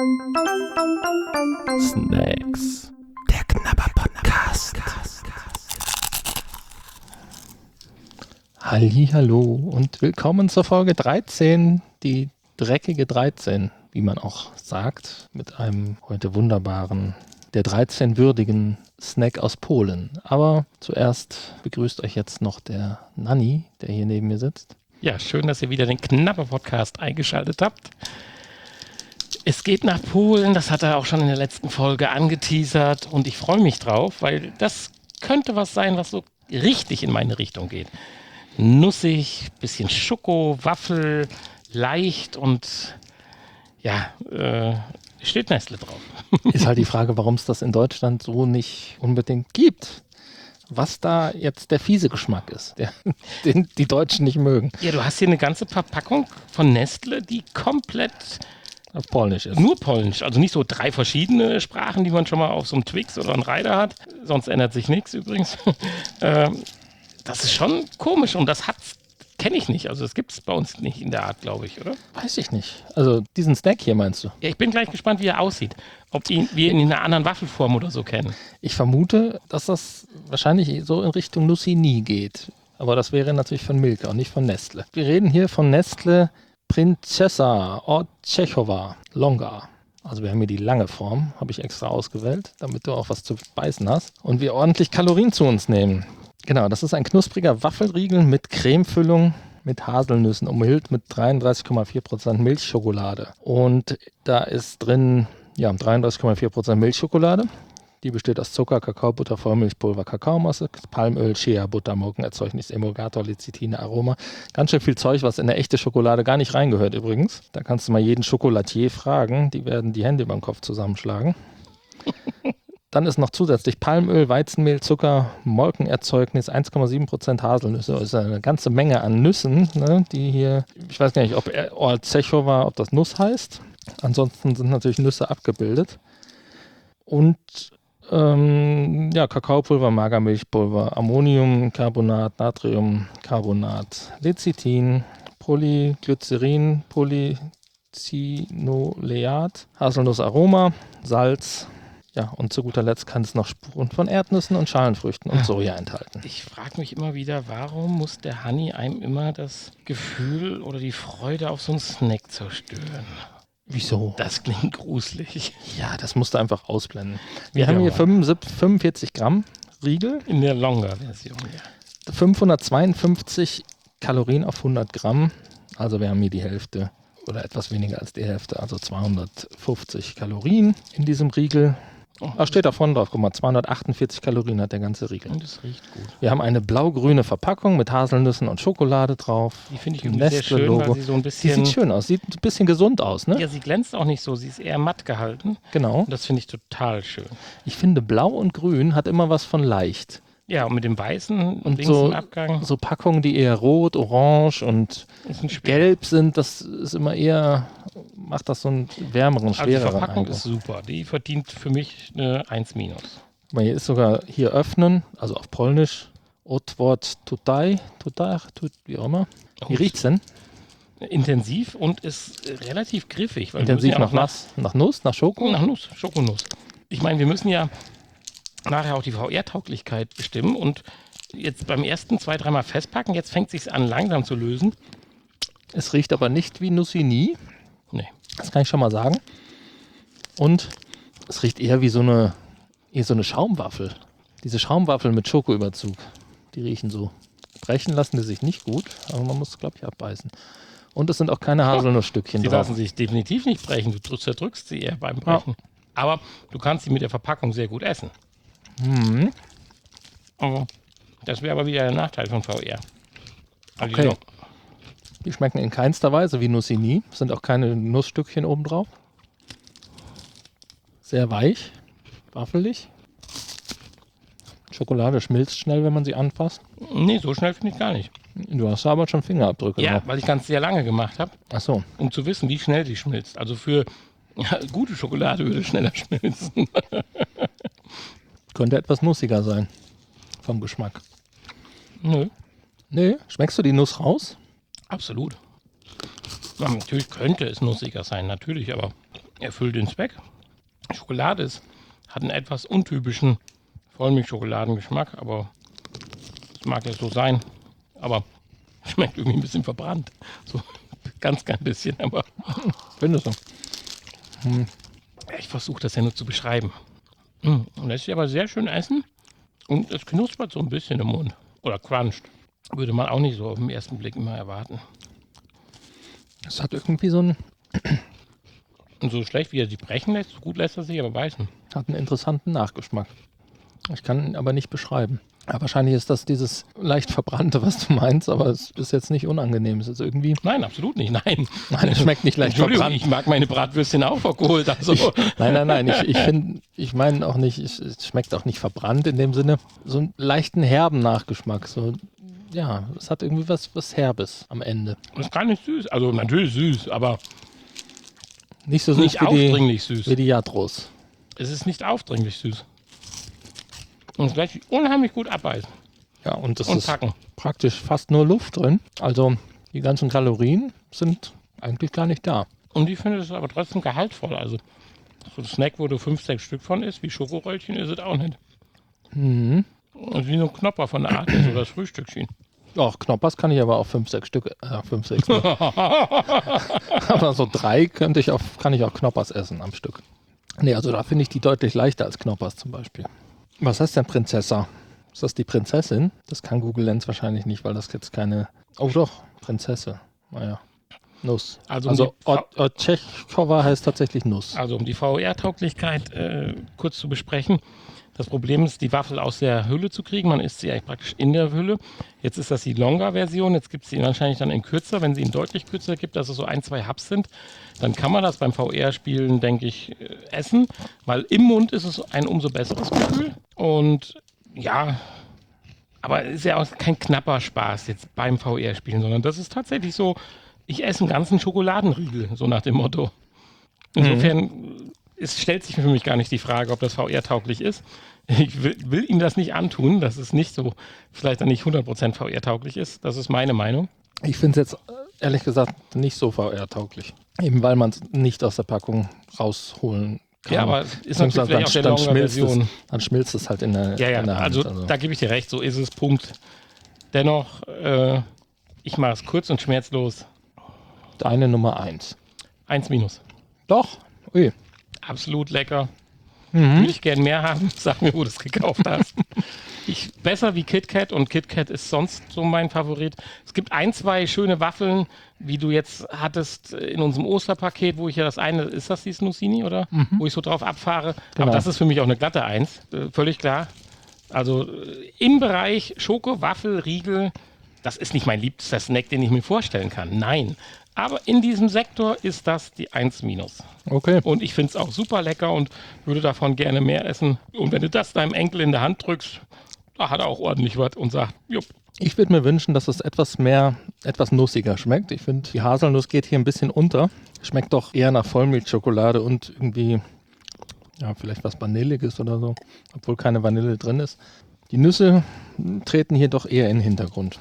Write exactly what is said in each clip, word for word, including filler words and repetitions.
Snacks. Der Knabber-Podcast. Hallihallo und willkommen zur Folge dreizehn, die dreckige dreizehn, wie man auch sagt, mit einem heute wunderbaren, der dreizehn würdigen Snack aus Polen. Aber zuerst begrüßt euch jetzt noch der Nanni, der hier neben mir sitzt. Ja, schön, dass ihr wieder den Knabber-Podcast eingeschaltet habt. Es geht nach Polen, das hat er auch schon in der letzten Folge angeteasert und ich freue mich drauf, weil das könnte was sein, was so richtig in meine Richtung geht. Nussig, bisschen Schoko, Waffel, leicht und ja, äh, steht Nestle drauf. Ist halt die Frage, warum es das in Deutschland so nicht unbedingt gibt. Was da jetzt der fiese Geschmack ist, der, den die Deutschen nicht mögen. Ja, du hast hier eine ganze Verpackung von Nestle, die komplett auf Polnisch ist. Nur Polnisch, also nicht so drei verschiedene Sprachen, die man schon mal auf so einem Twix oder einem Rider hat. Sonst ändert sich nichts übrigens. ähm, das ist schon komisch und das hat's, kenne ich nicht. Also das gibt es bei uns nicht in der Art, glaube ich, oder? Weiß ich nicht. Also diesen Snack hier meinst du? Ja, ich bin gleich gespannt, wie er aussieht. Ob ihn, wir ihn in einer anderen Waffelform oder so kennen. Ich vermute, dass das wahrscheinlich so in Richtung Nussini geht. Aber das wäre natürlich von Milka und nicht von Nestle. Wir reden hier von Nestle Princesa Orzechowa Longa. Also wir haben hier die lange Form, habe ich extra ausgewählt, damit du auch was zu beißen hast. Und wir ordentlich Kalorien zu uns nehmen. Genau, das ist ein knuspriger Waffelriegel mit Cremefüllung, mit Haselnüssen, umhüllt mit dreiunddreißig Komma vier Prozent Milchschokolade. Und da ist drin, ja, dreiunddreißig Komma vier Prozent Milchschokolade. Die besteht aus Zucker, Kakaobutter, Vollmilchpulver, Kakaomasse, Palmöl, Shea, Butter, Molkenerzeugnis, Emulgator, Lecithine, Aroma. Ganz schön viel Zeug, was in eine echte Schokolade gar nicht reingehört übrigens. Da kannst du mal jeden Schokolatier fragen. Die werden die Hände beim Kopf zusammenschlagen. Dann ist noch zusätzlich Palmöl, Weizenmehl, Zucker, Molkenerzeugnis, eins Komma sieben Prozent Haselnüsse. Das ist eine ganze Menge an Nüssen, ne, die hier, ich weiß gar nicht, ob Orzechowa, ob das Nuss heißt. Ansonsten sind natürlich Nüsse abgebildet. Und ähm, ja, Kakaopulver, Magermilchpulver, Ammoniumcarbonat, Natriumcarbonat, Lecithin, Polyglycerin, Polycinoleat, Haselnussaroma, Salz. Ja, und zu guter Letzt kann es noch Spuren von Erdnüssen und Schalenfrüchten und Soja enthalten. Ich frage mich immer wieder, warum muss der Hanni einem immer das Gefühl oder die Freude auf so einen Snack zerstören? Wieso? Das klingt gruselig. Ja, das musst du einfach ausblenden. Wir Wieder haben hier mal. fünfundsiebzig, fünfundvierzig Gramm Riegel. In der Longer-Version, ja. fünfhundertzweiundfünfzig Kalorien auf hundert Gramm. Also wir haben hier die Hälfte oder etwas weniger als die Hälfte, also zweihundertfünfzig Kalorien in diesem Riegel. Oh, Ah, steht da vorne drauf, guck mal, zweihundertachtundvierzig Kalorien hat der ganze Riegel. und es riecht gut. Wir haben eine blau-grüne Verpackung mit Haselnüssen und Schokolade drauf. Die finde ich Ein irgendwie sehr schön, Nestle-Logo. weil sie so ein Die bisschen... sieht schön aus, sieht ein bisschen gesund aus, ne? Ja, sie glänzt auch nicht so, sie ist eher matt gehalten. Genau. Und das finde ich total schön. Ich finde, blau und grün hat immer was von leicht. Ja, und mit dem weißen Und links so, im Abgang so Packungen, die eher rot, orange und ist ein Spiel. gelb sind, das ist immer eher, macht das so einen wärmeren, Also die schwereren Verpackung Eindruck. ist super, die verdient für mich eine eins minus. Guck mal, hier ist sogar hier öffnen, also auf Polnisch, Otwort tutaj, tutaj, tut, wie auch immer. Wie riecht's denn? Intensiv und ist äh, relativ griffig. Weil Intensiv wir müssen nach, ja auch Nass, nach Nuss, nach Schoko? nach Nuss, Schokonuss. Ich meine, wir müssen ja nachher auch die V R-Tauglichkeit bestimmen und jetzt beim ersten zwei, dreimal festpacken, jetzt fängt es sich an langsam zu lösen. Es riecht aber nicht wie Nussini, Nee. das kann ich schon mal sagen. Und es riecht eher wie so eine, eher so eine Schaumwaffel. Diese Schaumwaffel mit Schokoüberzug, die riechen so. Brechen lassen die sich nicht gut, aber man muss, glaube ich, abbeißen. Und es sind auch keine Haselnussstückchen Sie drauf. lassen sich definitiv nicht brechen, du zerdrückst sie eher beim Brechen. Aber du kannst sie mit der Verpackung sehr gut essen. Mhm. Aber das wäre aber wieder der Nachteil von V R. Also Okay. die- Die schmecken in keinster Weise wie Nussini. Es sind auch keine Nussstückchen oben drauf. Sehr weich, waffelig. Schokolade schmilzt schnell, wenn man sie anfasst. Nee, so schnell finde ich gar nicht. Du hast aber schon Fingerabdrücke Ja, drauf. weil ich ganz sehr lange gemacht habe, Ach so. um zu wissen, wie schnell die schmilzt. Also für ja, gute Schokolade würde schneller schmilzen. Könnte etwas nussiger sein. Vom Geschmack. Nö, Nee, schmeckst du die Nuss raus? absolut. Ja, natürlich könnte es nussiger sein, natürlich, aber erfüllt den Zweck. Schokolade ist, hat einen etwas untypischen Vollmilchschokoladengeschmack, aber das mag ja so sein. Aber schmeckt irgendwie ein bisschen verbrannt. So ganz, ganz bisschen, aber Findest du? Hm. Ich versuche das ja nur zu beschreiben. Und lässt sich aber sehr schön essen und es knuspert so ein bisschen im Mund. Oder cruncht. Würde man auch nicht so auf den ersten Blick immer erwarten. Es hat irgendwie so einen, Und so schlecht wie er sich brechen lässt, so gut lässt er sich aber beißen. hat einen interessanten Nachgeschmack. Ich kann ihn aber nicht beschreiben. Ja, wahrscheinlich ist das dieses leicht verbrannte, was du meinst, aber es ist jetzt nicht unangenehm. Es ist irgendwie. Nein, absolut nicht. Nein. Nein, es schmeckt nicht leicht Entschuldigung, verbrannt. ich mag meine Bratwürstchen auch verkohlt. Also. Ich, nein, nein, nein. Ich, ich finde, ich meine auch nicht, es, es schmeckt auch nicht verbrannt in dem Sinne. So einen leichten herben Nachgeschmack. So, ja, es hat irgendwie was, was Herbes am Ende. Das ist gar nicht süß. Also natürlich süß, aber Nicht so süß nicht wie die, aufdringlich süß. wie die Jatros. Es ist nicht aufdringlich süß. Und es lässt sich unheimlich gut abbeißen Ja, und es und ist packen. praktisch fast nur Luft drin. Also die ganzen Kalorien sind eigentlich gar nicht da. Und ich finde es aber trotzdem gehaltvoll. Also so ein Snack, wo du fünf, sechs Stück von isst, wie Schokoröllchen, ist es auch nicht. Mhm. Also wie so ein Knopper von der Art ist oder das Frühstückchen. Ach, Knoppers kann ich aber auch fünf, sechs Stück, äh, fünf, sechs. Aber so drei könnte ich auch, kann ich auch Knoppers essen am Stück. Nee, also da finde ich die deutlich leichter als Knoppers zum Beispiel. Was heißt denn Prinzessa? Ist das die Prinzessin? Das kann Google Lens wahrscheinlich nicht, weil das jetzt keine... Oh doch, Prinzesse. Naja, Nuss. Also um Also die Fra- Otschechkova heißt tatsächlich Nuss. Also um die V R-Tauglichkeit äh, kurz zu besprechen. Das Problem ist, die Waffel aus der Hülle zu kriegen. Man isst sie eigentlich praktisch in der Hülle. Jetzt ist das die Longer-Version. Jetzt gibt es sie wahrscheinlich dann in kürzer. Wenn sie ihn deutlich kürzer gibt, dass es so ein, zwei Hubs sind, dann kann man das beim V R-Spielen, denke ich, äh, essen. Weil im Mund ist es ein umso besseres Gefühl. Und ja, aber es ist ja auch kein knapper Spaß jetzt beim V R-Spielen, sondern das ist tatsächlich so, ich esse einen ganzen Schokoladenriegel, so nach dem Motto. Insofern mhm. es stellt sich für mich gar nicht die Frage, ob das V R-tauglich ist. Ich will, will ihm das nicht antun, dass es nicht so, vielleicht dann nicht hundert Prozent V R-tauglich ist. Das ist meine Meinung. Ich finde es jetzt ehrlich gesagt nicht so V R-tauglich. Eben weil man es nicht aus der Packung rausholen kann. Ja, aber ist natürlich dann, vielleicht auch der dann, Longer schmilzt Version. es, dann schmilzt es halt in der, Ja, ja, in der Hand. also, Also da gebe ich dir recht, so ist es, Punkt. Dennoch, äh, ich mache es kurz und schmerzlos. deine Nummer eins. Eins minus. Doch, ui. Absolut lecker. Mhm. Würde ich gern mehr haben. Sag mir, wo du es gekauft hast. Ich, besser wie KitKat und KitKat ist sonst so mein Favorit. Es gibt ein, zwei schöne Waffeln, wie du jetzt hattest in unserem Osterpaket, wo ich ja das eine, ist das die Snussini, oder? Mhm. Wo ich so drauf abfahre. Genau. Aber das ist für mich auch eine glatte Eins. Äh, völlig klar. Also äh, im Bereich Schoko, Waffel, Riegel, das ist nicht mein liebster Snack, den ich mir vorstellen kann. Nein. Aber in diesem Sektor ist das die eins minus. Okay. Und ich finde es auch super lecker und würde davon gerne mehr essen. Und wenn du das deinem Enkel in der Hand drückst, da hat er auch ordentlich was und sagt, jupp. Ich würde mir wünschen, dass es etwas mehr, etwas nussiger schmeckt. Ich finde, die Haselnuss geht hier ein bisschen unter. Schmeckt doch eher nach Vollmilchschokolade und irgendwie, ja, vielleicht was Vanilliges oder so, obwohl keine Vanille drin ist. Die Nüsse treten hier doch eher in den Hintergrund.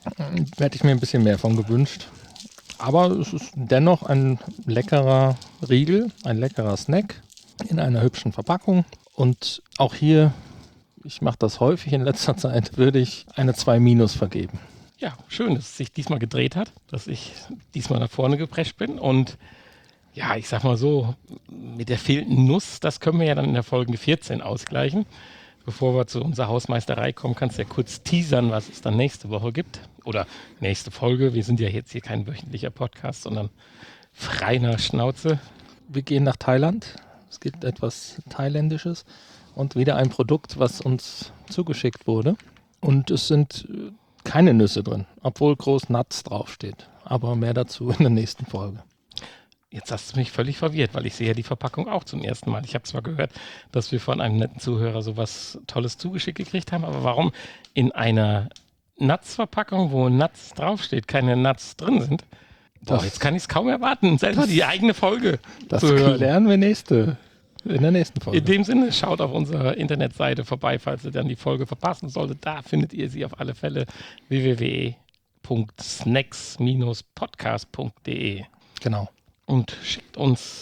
Hätte ich mir ein bisschen mehr von gewünscht. Aber es ist dennoch ein leckerer Riegel, ein leckerer Snack in einer hübschen Verpackung. Und auch hier, ich mache das häufig in letzter Zeit, würde ich eine zwei minus vergeben. Ja, schön, dass es sich diesmal gedreht hat, dass ich diesmal nach vorne geprescht bin. Und ja, ich sag mal so, mit der fehlenden Nuss, das können wir ja dann in der Folge vierzehn ausgleichen. Bevor wir zu unserer Hausmeisterei kommen, kannst du ja kurz teasern, was es dann nächste Woche gibt. Oder nächste Folge. Wir sind ja jetzt hier kein wöchentlicher Podcast, sondern frei nach Schnauze. Wir gehen nach Thailand. Es gibt etwas Thailändisches und wieder ein Produkt, was uns zugeschickt wurde. Und es sind keine Nüsse drin, obwohl groß Nuts draufsteht. Aber mehr dazu in der nächsten Folge. Jetzt hast du mich völlig verwirrt, weil ich sehe ja die Verpackung auch zum ersten Mal. Ich habe zwar gehört, dass wir von einem netten Zuhörer sowas Tolles zugeschickt gekriegt haben, aber warum in einer Nuts-Verpackung, wo Nuts draufsteht, keine Nuts drin sind? Boah, Das- jetzt kann ich es kaum erwarten, selber die eigene Folge Das zu hören. klären wir nächste, in der nächsten Folge. In dem Sinne, schaut auf unserer Internetseite vorbei, falls ihr dann die Folge verpassen solltet. Da findet ihr sie auf alle Fälle w w w punkt snacks Bindestrich podcast punkt de Genau. und schickt uns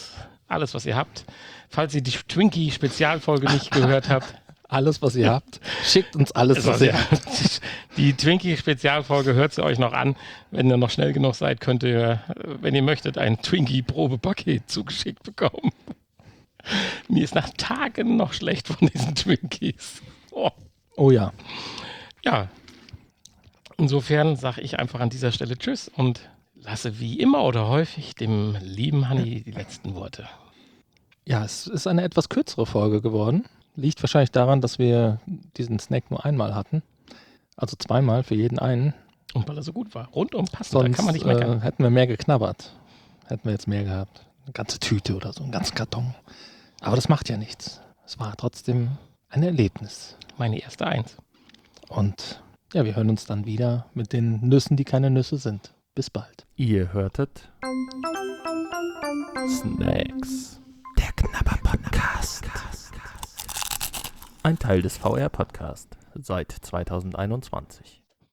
alles, was ihr habt. Falls ihr die Twinkie-Spezialfolge nicht gehört habt. Alles, was ihr habt. Schickt uns alles, was ihr habt. Die Twinkie-Spezialfolge hört sie euch noch an. Wenn ihr noch schnell genug seid, könnt ihr, wenn ihr möchtet, ein Twinkie-Probepaket zugeschickt bekommen. Mir ist nach Tagen noch schlecht von diesen Twinkies. Oh, oh ja. Ja. Insofern sage ich einfach an dieser Stelle Tschüss und lasse wie immer oder häufig dem lieben Hanni die letzten Worte. Ja, es ist eine etwas kürzere Folge geworden. Liegt wahrscheinlich daran, dass wir diesen Snack nur einmal hatten. Also zweimal für jeden einen. Und weil er so gut war. Rundum passend, Sonst da kann man nicht meckern. Äh, hätten wir mehr geknabbert. Hätten wir jetzt mehr gehabt. Eine ganze Tüte oder so, einen ganzen Karton. Aber das macht ja nichts. Es war trotzdem ein Erlebnis. Meine erste Eins. Und ja, wir hören uns dann wieder mit den Nüssen, die keine Nüsse sind. Bis bald. Ihr hörtet Snacks. Der Knabber-Podcast. Ein Teil des V R-Podcast seit zweitausendeinundzwanzig.